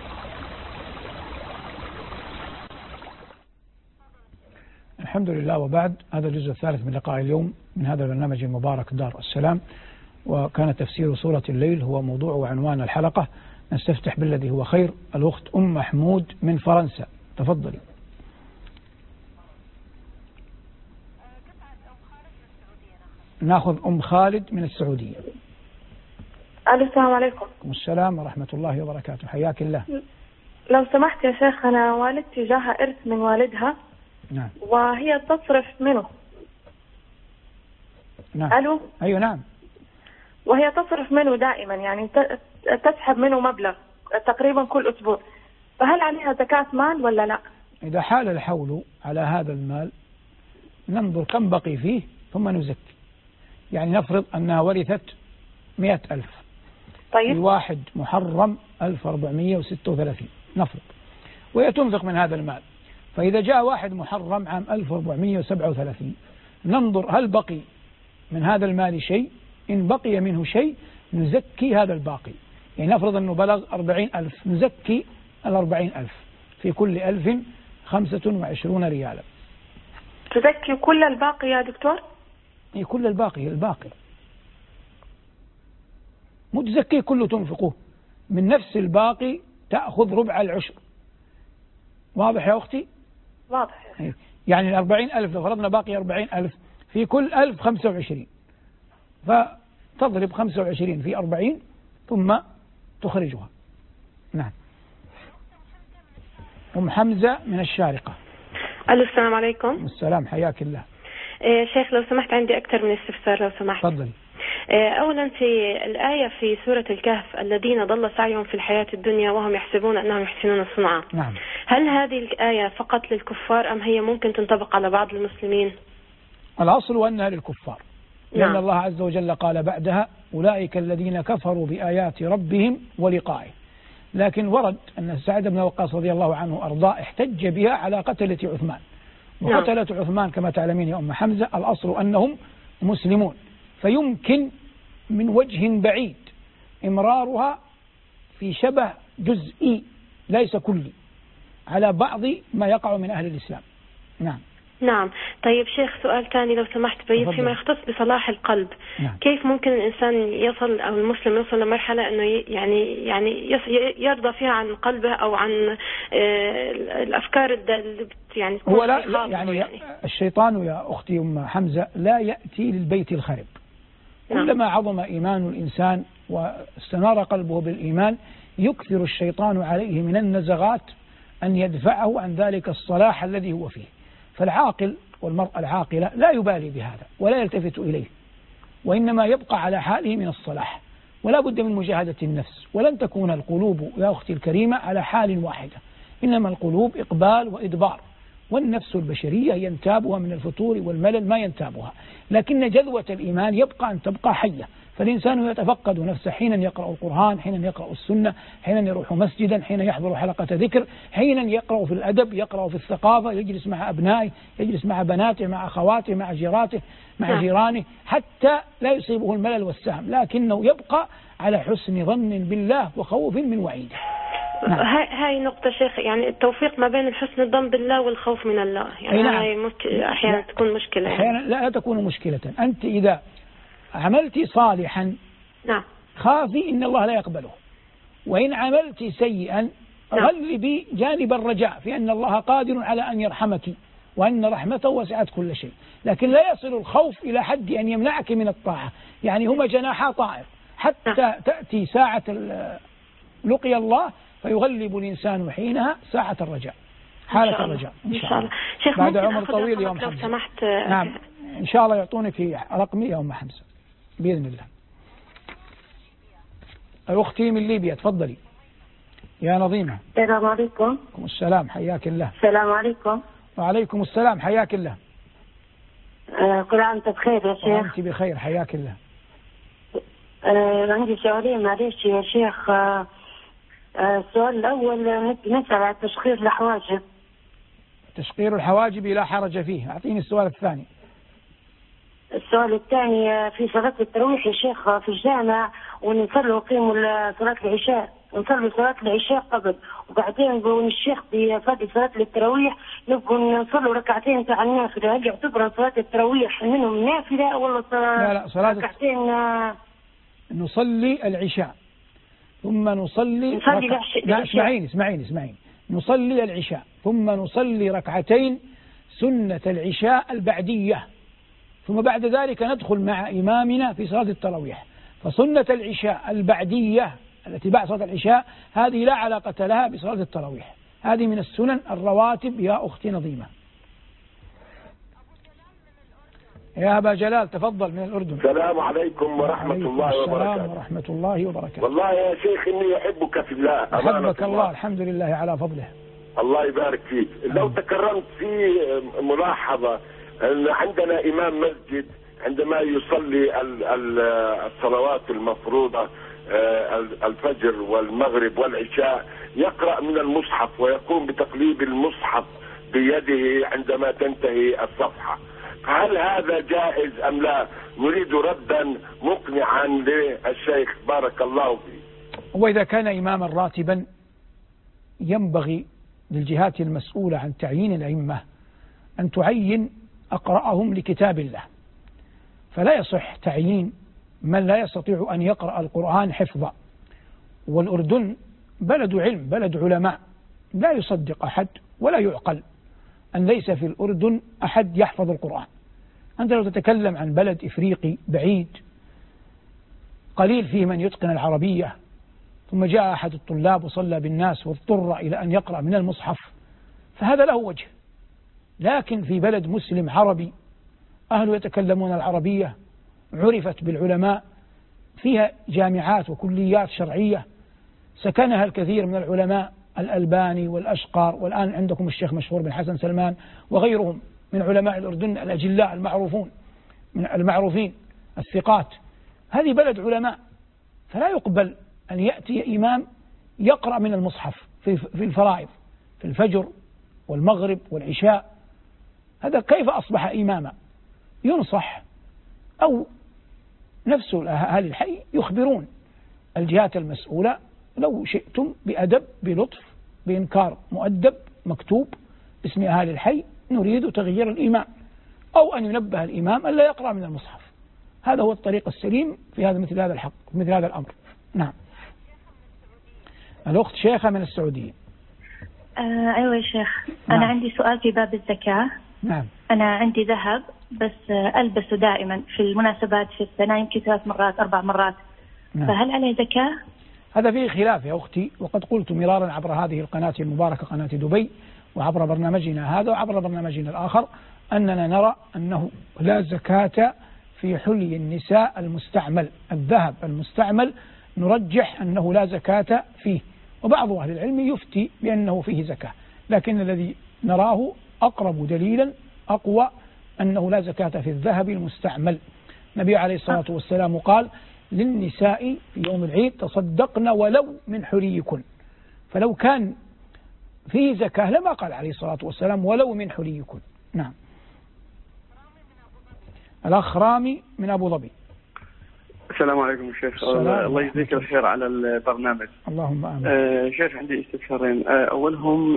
الحمد لله، وبعد. هذا الجزء الثالث من لقاء اليوم من هذا البرنامج المبارك دار السلام، وكان تفسير سورة الليل هو موضوع وعنوان الحلقة. نستفتح بالذي هو خير. الأخت أم محمود من فرنسا، تفضلي. ناخذ أم خالد من السعودية. السلام عليكم. السلام ورحمة الله وبركاته، حياك الله. لو سمحت يا شيخ، أنا والدتي جاها إرث من والدها. نعم. وهي تصرف منه. نعم. ألو. أيوة نعم. وهي تصرف منه دائما، يعني تسحب منه مبلغ تقريبا كل أسبوع، فهل عليها زكاة مال ولا لا؟ إذا حال الحول على هذا المال ننظر كم بقي فيه ثم نزكي. يعني نفرض أنها ورثت 100,000. طيب. الواحد محرم 1436 نفرض، وهي تنفق من هذا المال. فإذا جاء واحد محرم عام 1437 ننظر هل بقي من هذا المال شيء. إن بقي منه شيء نزكي هذا الباقي. يعني نفرض أنه بلغ 40,000، نزكي 40,000 في كل 1000 25 ريالا. تزكي كل الباقي يا دكتور؟ إيه، كل الباقي مو تزكيه كله تنفقه، من نفس الباقي تأخذ ربع العشر. واضح يا أختي؟ واضح. يعني 40,000 لو فرضنا باقي 40,000 في كل 1000 25، فتضرب 25 في 40 ثم تخرجها. نعم. أم حمزة من الشارقة. السلام عليكم. السلام، حياك الله. شيخ لو سمحت عندي أكثر من استفسار لو سمحت. تفضلي. أولا في الآية في سورة الكهف: الذين ضل سعيهم في الحياة الدنيا وهم يحسبون أنهم يحسنون صنعا. نعم. هل هذه الآية فقط للكفار أم هي ممكن تنطبق على بعض المسلمين؟ الأصل أنها للكفار، لأن نعم. الله عز وجل قال بعدها: أولئك الذين كفروا بآيات ربهم ولقائه. لكن ورد أن سعد بن وقاص رضي الله عنه أرضاه احتج بها على قتلة عثمان. وقتلة عثمان كما تعلمين يا أم حمزة الأصل أنهم مسلمون، فيمكن من وجه بعيد إمرارها في شبه جزئي ليس كلي على بعض ما يقع من أهل الإسلام. نعم. نعم. طيب شيخ، سؤال ثاني لو سمحت فيما يختص بصلاح القلب. نعم. كيف ممكن الإنسان يصل أو المسلم يصل لمرحلة أنه يعني يرضى فيها عن قلبه أو عن الأفكار اللي يعني هو لا يعني الشيطان يا أختي أم حمزة لا يأتي للبيت الخرب، كلما عظم إيمان الإنسان واستنار قلبه بالإيمان يكثر الشيطان عليه من النزغات أن يدفعه عن ذلك الصلاح الذي هو فيه. فالعاقل والمرأة العاقلة لا يبالي بهذا ولا يلتفت إليه، وإنما يبقى على حاله من الصلاح، ولا بد من مجاهدة النفس. ولن تكون القلوب يا أختي الكريمة على حال واحدة، إنما القلوب إقبال وإدبار، والنفس البشرية ينتابها من الفتور والملل ما ينتابها، لكن جذوة الإيمان يبقى أن تبقى حية. فالإنسان يتفقد نفسه حينا يقرأ القرآن، حينا يقرأ السنة، حينا يروح مسجدا، حينا يحضر حلقة ذكر، حينا يقرأ في الأدب، يقرأ في الثقافة، يجلس مع أبنائه، يجلس مع بناته، مع أخواته، مع جيراته، مع جيرانه، حتى لا يصيبه الملل والسهم، لكنه يبقى على حسن ظن بالله وخوف من وعيده. هاي نقطة شيخ، يعني التوفيق ما بين الحسن الظن بالله والخوف من الله، يعني هاي أحيانا تكون مشكلة، يعني أحيانا لا تكون مشكلة. أنت إذا عملت صالحا خافي إن الله لا يقبله، وإن عملت سيئا غلبي جانب الرجاء في أن الله قادر على أن يرحمك وأن رحمته وسعت كل شيء. لكن لا يصل الخوف إلى حد أن يمنعك من الطاعة، يعني هما جناحا طائر حتى تأتي ساعة لقي الله فيغلب الإنسان حينها ساعة الرجاء، حالة الرجاء إن شاء الله. شيخ بعد عمر طويل يوم حمزة. سمحت. نعم إن شاء الله يعطونك في رقمي يوم حمزة بإذن الله. أختي من ليبيا تفضلي يا نظيمة. السلام عليكم. وعليكم السلام حياك الله. السلام عليكم. وعليكم السلام حياك الله. كل عام وانت بخير يا شيخ. وأنت بخير حياك الله. عندي سؤالين معلش يا شيخ. السؤال الأول نسأل عن تشقير الحواجب. تشقير الحواجب لا حرج فيه. أعطيني السؤال الثاني. السؤال الثاني في صلاة التراويح يا شيخ في الجامع، ونصلوا قيموا صلاة العشاء، نصلوا صلاة العشاء قبل، وبعدين نقول الشيخ بفادي صلاة التراويح نبقوا نصلوا ركعتين تاع النافلة. هل يعتبر صلاة التراويح منهم نافلة ولا لا صلاة ركعتين؟ نصلي العشاء ثم نصلي لا اسمعيني نصلي العشاء ثم نصلي ركعتين سنة العشاء البعدية، ثم بعد ذلك ندخل مع إمامنا في صلاة التراويح. فسنة العشاء البعدية التي بعد صلاة العشاء هذه لا علاقة لها بصلاة التراويح، هذه من السنن الرواتب يا أختي نظيمة. يا أبا جلال تفضل من الأردن. السلام عليكم ورحمة الله وبركاته. السلام ورحمة الله وبركاته. والله يا شيخ إني أحبك في الله. أحبك الله الحمد لله على فضله. الله يبارك فيك. لو تكرمت في ملاحظة أن عندنا إمام مسجد عندما يصلي الصلوات المفروضة الفجر والمغرب والعشاء يقرأ من المصحف ويقوم بتقليب المصحف بيده عندما تنتهي الصفحة، هل هذا جائز أم لا؟ نريد ردا مقنعا للشيخ بارك الله فيه. وإذا كان إماما راتبا ينبغي للجهات المسؤولة عن تعيين الأئمة أن تعين أقرأهم لكتاب الله، فلا يصح تعيين من لا يستطيع أن يقرأ القرآن حفظا. والأردن بلد علم بلد علماء، لا يصدق أحد ولا يعقل أن ليس في الأردن أحد يحفظ القرآن. أنت لو تتكلم عن بلد إفريقي بعيد قليل فيه من يتقن العربية، ثم جاء أحد الطلاب وصلى بالناس واضطر إلى أن يقرأ من المصحف، فهذا له وجه. لكن في بلد مسلم عربي أهله يتكلمون العربية، عرفت بالعلماء، فيها جامعات وكليات شرعية سكنها الكثير من العلماء الألباني والأشقر، والآن عندكم الشيخ مشهور بن حسن سلمان وغيرهم من علماء الأردن الأجلاء المعروفين الثقات. هذه بلد علماء، فلا يقبل أن يأتي إمام يقرأ من المصحف في الفرائض في الفجر والمغرب والعشاء. هذا كيف أصبح إماما؟ ينصح أو نفس أهل الحي يخبرون الجهات المسؤولة لو شئتم بأدب بلطف بإنكار مؤدب مكتوب باسم أهل الحي نريد تغيير الإمام، أو أن ينبه الإمام ألا يقرأ من المصحف. هذا هو الطريق السليم في هذا مثل هذا الحق مثل هذا الأمر. نعم. الأخت شيخة من السعودية. أيوة يا شيخ. نعم. أنا عندي سؤال في باب الزكاة. نعم. أنا عندي ذهب بس ألبسه دائما في المناسبات في السنة يمكن 3 مرات 4 مرات. نعم. فهل عليه زكاة؟ هذا فيه خلاف يا أختي، وقد قلت مرارا عبر هذه القناة المباركة قناة دبي، وعبر برنامجنا هذا وعبر برنامجنا الآخر، أننا نرى أنه لا زكاة في حلي النساء المستعمل. الذهب المستعمل نرجح أنه لا زكاة فيه، وبعض أهل العلم يفتي بأنه فيه زكاة، لكن الذي نراه أقرب دليلا أقوى أنه لا زكاة في الذهب المستعمل. النبي عليه الصلاة والسلام قال للنساء في يوم العيد تصدقن ولو من حليكن، فلو كان فيه زكاة لما قال عليه الصلاة والسلام ولو من حليكن. نعم. الأخ رامي من أبو ظبي. السلام عليكم شيخ. الله يجزيك الخير على البرنامج. اللهم آمين. شيخ عندي استفسارين. أولهم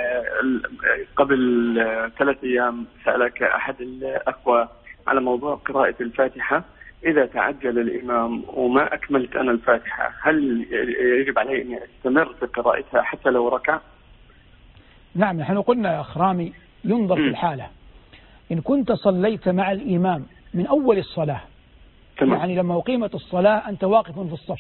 قبل 3 أيام سألك أحد الأخوة على موضوع قراءة الفاتحة. إذا تعجل الإمام وما أكملت أنا الفاتحة هل يجب علي أن أستمر في قراءتها حتى لو ركع؟ نعم، نحن قلنا يا أخ رامي ينظر في الحالة. إن كنت صليت مع الإمام من أول الصلاة، تمام. يعني لما أقيمت الصلاة أنت واقف في الصف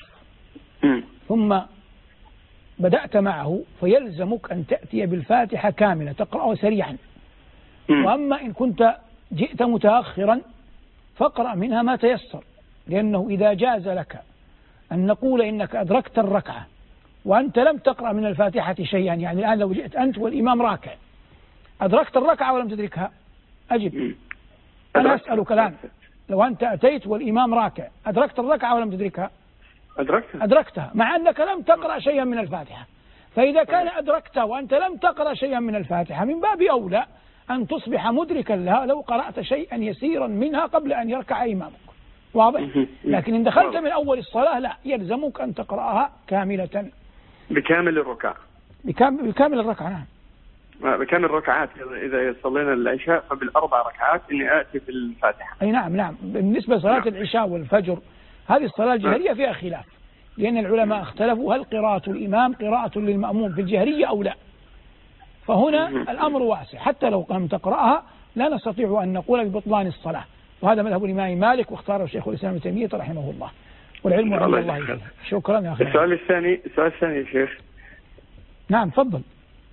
ثم بدأت معه فيلزمك أن تأتي بالفاتحة كاملة تقرأها سريعا. وأما إن كنت جئت متأخرا فاقرأ منها ما تيسر، لأنه إذا جاز لك أن نقول إنك أدركت الركعة وأنت لم تقرأ من الفاتحة شيئا، يعني الآن لو جئت أنت والإمام راكع أدركت الركعة ولم تدركها؟ أجب. أنا أسألك الآن، لو أنت أتيت والإمام راكع أدركت الركعة ولم تدركها؟ أدركتها مع أنك لم تقرأ شيئا من الفاتحة. فإذا كان أدركتها وأنت لم تقرأ شيئا من الفاتحة من باب أولى أن تصبح مدركا لها لو قرأت شيئا يسيرا منها قبل أن يركع إمامك. واضح؟ لكن إن دخلت من أول الصلاة لا، يلزمك أن تقرأها كاملة بكامل الركعة. بكامل الركعة. نعم. بكامل الركعات. إذا صلينا العشاء فبال4 ركعات إني آتي بالفاتحة. أي نعم. نعم. بالنسبة لصلاة العشاء والفجر هذه الصلاة الجهرية فيها خلاف، لأن العلماء اختلفوا هل قراءة الإمام قراءة للمأموم في الجهرية أو لا. فهنا الأمر واسع، حتى لو لم تقرأها لا نستطيع أن نقول ببطلان الصلاة، وهذا مذهب الإمام مالك واختاره شيخ الإسلام ابن تيمية رحمه الله، والعلم عند الله. شكرا يا أخي. السؤال الثاني يا شيخ. نعم تفضل.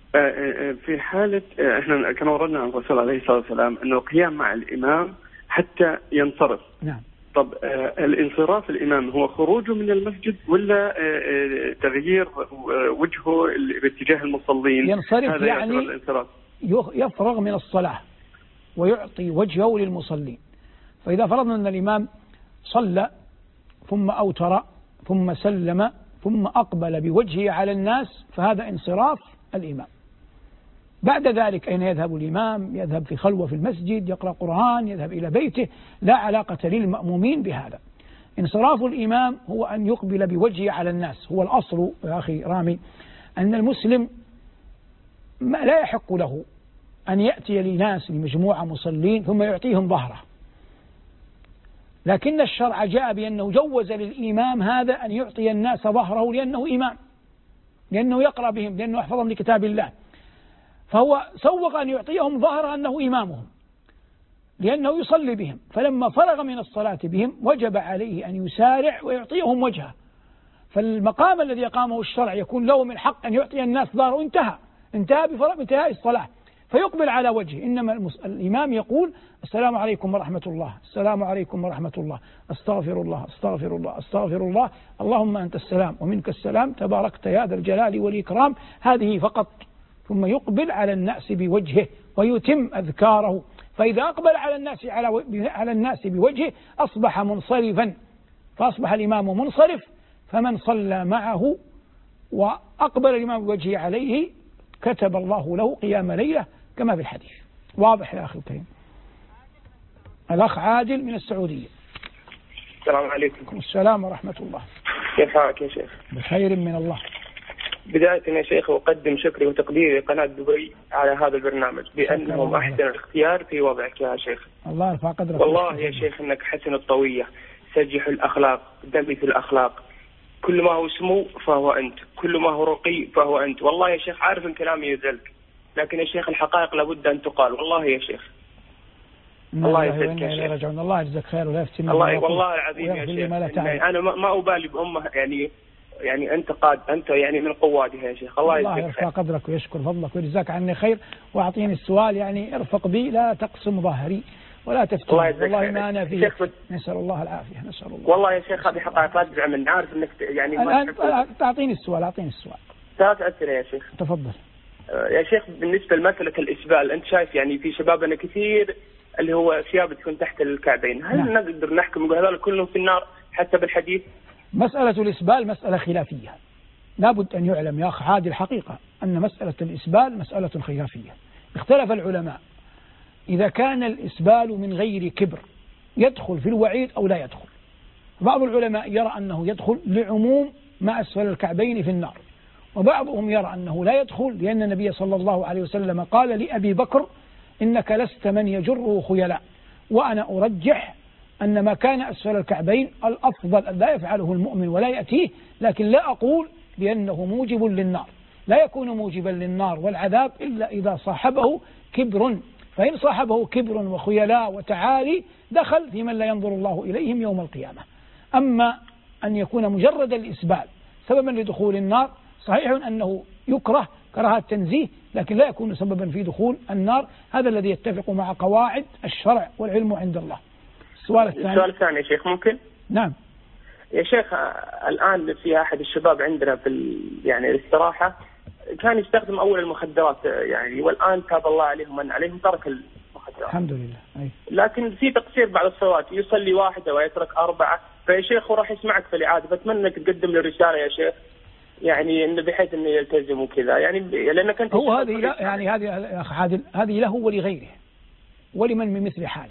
في حالة احنا كما وردنا عن الرسول عليه الصلاة والسلام أنه القيام مع الإمام حتى ينصرف. نعم. طب الانصراف الإمام هو خروجه من المسجد ولا تغيير وجهه باتجاه المصلين؟ ينصرف يعني يفرغ من الصلاة ويعطي وجهه للمصلين. فإذا فرضنا أن الإمام صلى ثم أوتر ثم سلم ثم أقبل بوجهه على الناس فهذا انصراف الإمام. بعد ذلك أين يذهب الإمام؟ يذهب في خلوة في المسجد يقرأ قرآن، يذهب إلى بيته، لا علاقة للمأمومين بهذا. انصراف الإمام هو أن يقبل بوجهه على الناس. هو الأصل يا أخي رامي أن المسلم لا يحق له أن يأتي لناس لمجموعة مصلين ثم يعطيهم ظهره، لكن الشرع جاء بأنه جوز للإمام هذا أن يعطي الناس ظهره لأنه إمام، لأنه يقرأ بهم، لأنه يحفظهم لكتاب الله. فهو سوق أن يعطيهم ظهر أنه إمامهم لأنه يصلي بهم، فلما فرغ من الصلاة بهم وجب عليه أن يسارع ويعطيهم وجهه. فالمقام الذي يقامه الشرع يكون له من حق أن يعطي الناس ظهره، انتهى بفرغ انتهاء الصلاة فيقبل على وجهه. إنما الإمام يقول السلام عليكم ورحمة الله، السلام عليكم ورحمة الله، أستغفر الله أستغفر الله أستغفر الله، اللهم أنت السلام ومنك السلام تباركت يا ذا الجلال والإكرام، هذه فقط. ثم يقبل على الناس بوجهه ويتم أذكاره. فإذا أقبل على الناس بوجهه أصبح منصرفا، فأصبح الإمام منصرف، فمن صلى معه وأقبل الإمام بوجهه عليه كتب الله له قيام ليلة كما في الحديث. واضح يا أخي الكريم. الأخ عادل من السعودية. السلام عليكم. السلام ورحمة الله. كيف حالك يا شيخ؟ بخير من الله. بداية يا شيخ أقدم شكري وتقديري لقناة دبي على هذا البرنامج بأنهم أحسن الاختيار في وضعك يا شيخ. الله يرفع قدرك. والله يا شيخ أنك حسن الطوية، سجح الأخلاق، دمث الأخلاق، كل ما هو سمو فهو أنت، كل ما هو رقي فهو أنت. والله يا شيخ عارف أن كلامي يزلك، لكن يا شيخ الحقائق لابد أن تقال. والله يا شيخ الله يسعدك يا شيخ. الله يجزاك خير ولا يفتن الله والله العظيم يا شيخ. أنا ما أبالي بأمه يعني أنت أنت يعني من قوادها يا شيخ. الله يرفع قدرك ويشكر فضلك ويجزاك عني خير. وأعطيني السؤال يعني ارفق بي، لا تقسم ظهري ولا تفتن. والله ما أنا فيه. نسأل الله العافية. نسأل الله. والله يا شيخ هذه حقائق لا تزعل مني، عارف إنك يعني الآن تعطيني السؤال. أعطيني السؤال. 3 أسئلة يا شيخ. تفضل. يا شيخ بالنسبة لمسألة الإسبال، أنت شايف يعني في شبابنا كثير اللي هو ثياب تكون تحت الكعبين، هل نقدر نحكم نقول هذول كلهم في النار حسب الحديث؟ مسألة الإسبال مسألة خلافية، لابد أن يعلم يا أخ عادل الحقيقة أن مسألة الإسبال مسألة خلافية. اختلف العلماء إذا كان الإسبال من غير كبر يدخل في الوعيد أو لا يدخل. بعض العلماء يرى أنه يدخل لعموم ما أسفل الكعبين في النار، وبعضهم يرى أنه لا يدخل لأن النبي صلى الله عليه وسلم قال لأبي بكر إنك لست من يجره خيلاء. وأنا أرجح أن ما كان أسفل الكعبين الأفضل أن لا يفعله المؤمن ولا يأتيه، لكن لا أقول بأنه موجب للنار، لا يكون موجبا للنار والعذاب إلا إذا صاحبه كبر، فإن صاحبه كبر وخيلاء وتعالي دخل في من لا ينظر الله إليهم يوم القيامة. أما أن يكون مجرد الإسبال سببا لدخول النار، صحيح أنه يكره كراهة تنزيه، لكن لا يكون سببا في دخول النار. هذا الذي يتفق مع قواعد الشرع والعلم عند الله. السؤال الثاني يا شيخ ممكن؟ نعم يا شيخ. الآن في أحد الشباب عندنا في يعني الاستراحة كان يستخدم أول المخدرات يعني، والآن تاب الله عليهم من عليهم ترك المخدرات الحمد لله. أي. لكن في تقصير بعد الصلوات، يصلي 1 ويترك 4. فيا شيخ وراح يسمعك في الإعادة، فأتمنى أنك تقدم له رسالة يا شيخ يعني إنه بحيث إنه يلتزم وكذا يعني، لأنك أنت هو هذه يعني هذه يا أخ عادل هذه له ولغيره ولمن من مثل حاله.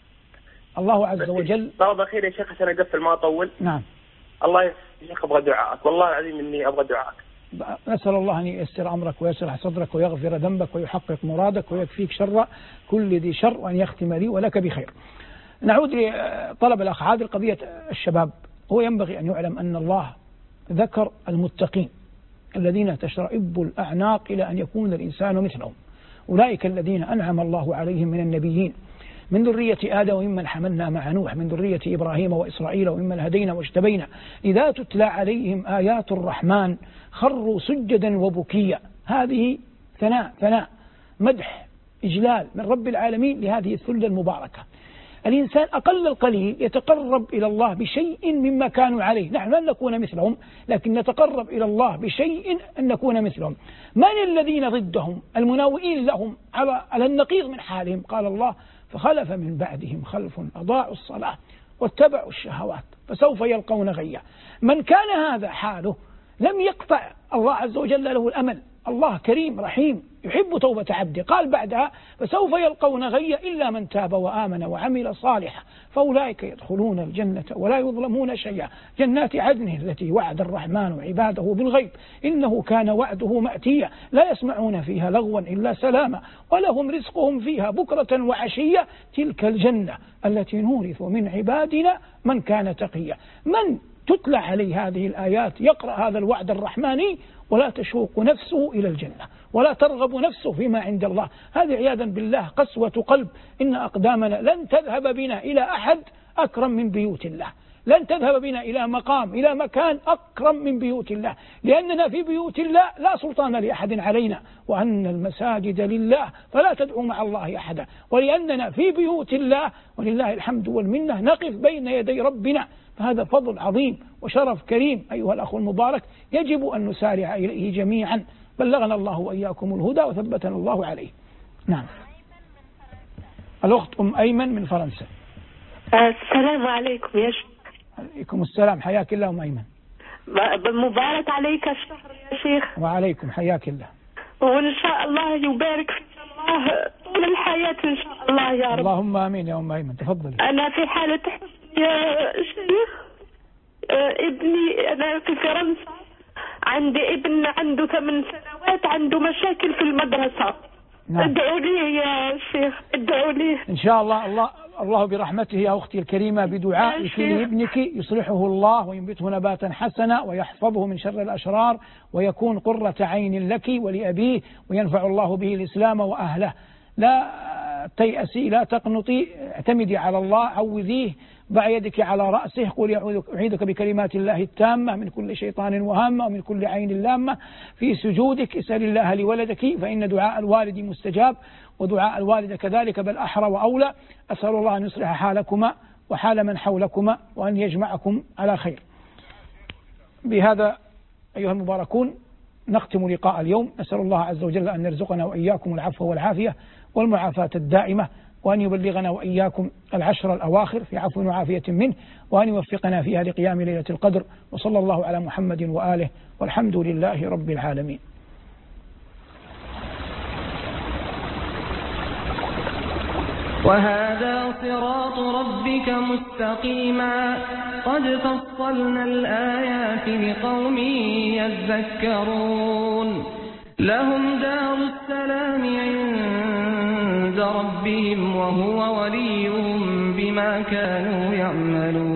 الله عز وجل. طلب أخير يا شيخ عشان أقفل ما أطول. نعم. الله يا شيخ أبغى دعائك، والله العظيم إني أبغى دعائك. نسأل الله أن ييسر أمرك ويشرح صدرك ويغفر ذنبك ويحقق مرادك ويكفيك شر كل ذي شر، وأن يختم لي ولك بخير. نعود لطلب الأخ عادل قضية الشباب. هو ينبغي أن يعلم أن الله ذكر المتقين الذين تشرئب الأعناق إلى أن يكون الإنسان مثلهم، أولئك الذين أنعم الله عليهم من النبيين من ذرية آدم وممن حملنا مع نوح من ذرية إبراهيم وإسرائيل وممن هدينا واجتبينا إذا تتلى عليهم آيات الرحمن خروا سجدا وبكيا. هذه ثناء مدح إجلال من رب العالمين لهذه الثلة المباركة. الإنسان أقل القليل يتقرب إلى الله بشيء مما كانوا عليه. نحن لن نكون مثلهم، لكن نتقرب إلى الله بشيء أن نكون مثلهم. من الذين ضدهم المناوئين لهم على النقيض من حالهم؟ قال الله فخلف من بعدهم خلف أضاعوا الصلاة واتبعوا الشهوات فسوف يلقون غيا. من كان هذا حاله لم يقطع الله عز وجل له الأمل. الله كريم رحيم يحب توبة عبده. قال بعدها فسوف يلقون غيا إلا من تاب وآمن وعمل صالحا فأولئك يدخلون الجنة ولا يظلمون شيئا جنات عدن التي وعد الرحمن عباده بالغيب إنه كان وعده مأتيا لا يسمعون فيها لغوا إلا سلاما ولهم رزقهم فيها بكرة وعشية تلك الجنة التي نورث من عبادنا من كان تقيا. من تتلى عليه هذه الآيات يقرأ هذا الوعد الرحماني ولا تشوق نفسه إلى الجنة ولا ترغب نفسه فيما عند الله. هذه عياذا بالله قسوة قلب. إن أقدامنا لن تذهب بنا إلى أحد أكرم من بيوت الله، لن تذهب بنا إلى مقام إلى مكان أكرم من بيوت الله، لأننا في بيوت الله لا سلطان لأحد علينا، وأن المساجد لله فلا تدعوا مع الله أحدا، ولأننا في بيوت الله ولله الحمد والمنة نقف بين يدي ربنا. فهذا فضل عظيم وشرف كريم أيها الأخ المبارك يجب أن نسارع إليه جميعا. بلغنا الله وإياكم الهدى وثبتنا الله عليه. نعم. الأخت أم أيمن من فرنسا. السلام عليكم يا شيخ. عليكم السلام، حياك الله أم أيمن. مبارك عليك الشهر يا شيخ. وعليكم، حياك الله. وإن شاء الله يبارك فيك الله طول الحياة إن شاء الله يا رب. اللهم آمين يا أم أيمن. تفضلي. أنا في حالة حزن يا شيخ. ابني أنا في فرنسا، عندي ابن عنده 8 سنوات عنده مشاكل في المدرسة. نعم. ادعوا لي يا شيخ، ادعوا لي. إن شاء الله برحمته يا أختي الكريمة بدعائك لابنك يصلحه الله وينبته نباتا حسنا ويحفظه من شر الأشرار ويكون قرة عين لك ولأبيه وينفع الله به الإسلام وأهله. لا تيأسي، لا تقنطي، اعتمدي على الله، عوذيه، ضع يدك على رأسه، قولي أعيذك بكلمات الله التامة من كل شيطان وهامة ومن كل عين لامة. في سجودك اسأل الله لولدك، فإن دعاء الوالد مستجاب ودعاء الوالد كذلك، بل أحرى وأولى. أسأل الله أن يصلح حالكما وحال من حولكما وأن يجمعكم على خير. بهذا أيها المباركون نختم لقاء اليوم. نسأل الله عز وجل أن يرزقنا وإياكم العفو والعافية والمعافاة الدائمة، وأن يبلغنا وإياكم العشر الأواخر في عفو وعافية منه، وأن يوفقنا فيها لقيام ليلة القدر. وصلى الله على محمد وآله، والحمد لله رب العالمين. وهذا صراط ربك مستقيما قد فصلنا الآيات لقوم يذكرون. لهم دار السلام عند ربهم وهو وليهم بما كانوا يعملون.